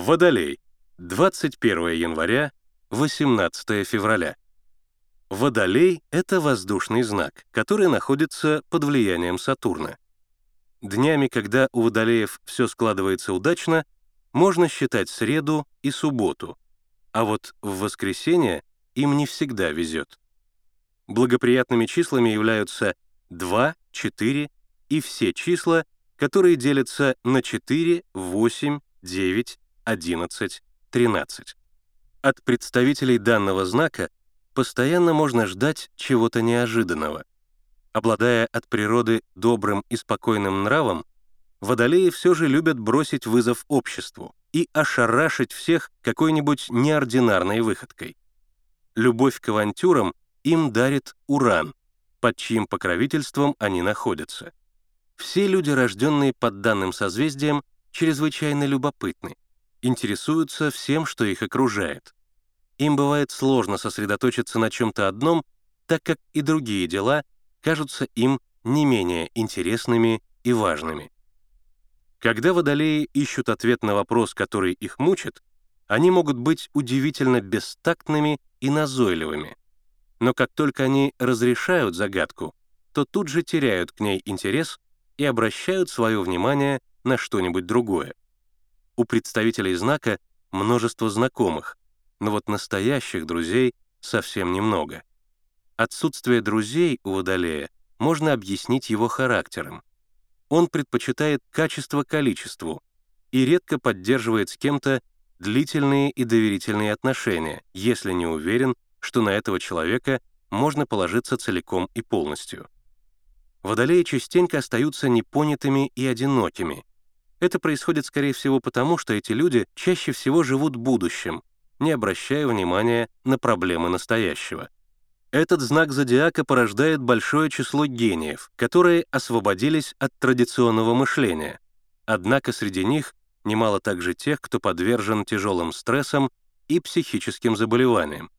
Водолей. 21 января, 18 февраля. Водолей — это воздушный знак, который находится под влиянием Сатурна. Днями, когда у водолеев все складывается удачно, можно считать среду и субботу, а вот в воскресенье им не всегда везет. Благоприятными числами являются 2, 4 и все числа, которые делятся на 4, 8, 9, 11, 13. От представителей данного знака постоянно можно ждать чего-то неожиданного. Обладая от природы добрым и спокойным нравом, водолеи все же любят бросить вызов обществу и ошарашить всех какой-нибудь неординарной выходкой. Любовь к авантюрам им дарит Уран, под чьим покровительством они находятся. Все люди, рожденные под данным созвездием, чрезвычайно любопытны, интересуются всем, что их окружает. Им бывает сложно сосредоточиться на чем-то одном, так как и другие дела кажутся им не менее интересными и важными. Когда водолеи ищут ответ на вопрос, который их мучит, они могут быть удивительно бестактными и назойливыми. Но как только они разрешают загадку, то тут же теряют к ней интерес и обращают свое внимание на что-нибудь другое. У представителей знака множество знакомых, но вот настоящих друзей совсем немного. Отсутствие друзей у водолея можно объяснить его характером. Он предпочитает качество количеству и редко поддерживает с кем-то длительные и доверительные отношения, если не уверен, что на этого человека можно положиться целиком и полностью. Водолеи частенько остаются непонятыми и одинокими. Это происходит, скорее всего, потому, что эти люди чаще всего живут будущим, не обращая внимания на проблемы настоящего. Этот знак зодиака порождает большое число гениев, которые освободились от традиционного мышления. Однако среди них немало также тех, кто подвержен тяжелым стрессам и психическим заболеваниям.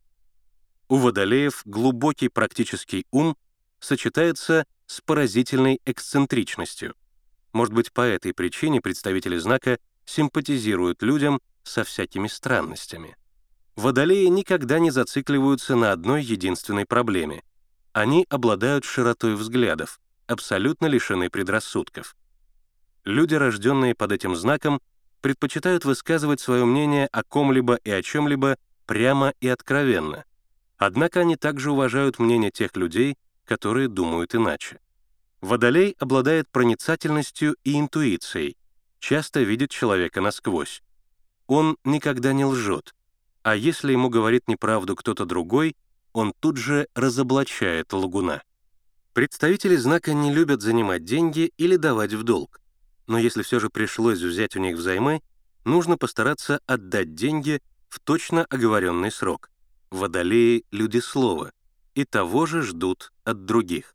У водолеев глубокий практический ум сочетается с поразительной эксцентричностью. Может быть, по этой причине представители знака симпатизируют людям со всякими странностями. Водолеи никогда не зацикливаются на одной единственной проблеме. Они обладают широтой взглядов, абсолютно лишены предрассудков. Люди, рожденные под этим знаком, предпочитают высказывать свое мнение о ком-либо и о чем-либо прямо и откровенно. Однако они также уважают мнение тех людей, которые думают иначе. Водолей обладает проницательностью и интуицией, часто видит человека насквозь. Он никогда не лжет, а если ему говорит неправду кто-то другой, он тут же разоблачает лгуна. Представители знака не любят занимать деньги или давать в долг, но если все же пришлось взять у них взаймы, нужно постараться отдать деньги в точно оговоренный срок. Водолеи — люди слова, и того же ждут от других.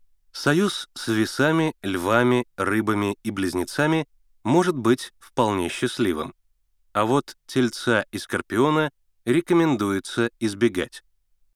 Союз с весами, львами, рыбами и близнецами может быть вполне счастливым, а вот тельца и скорпиона рекомендуется избегать.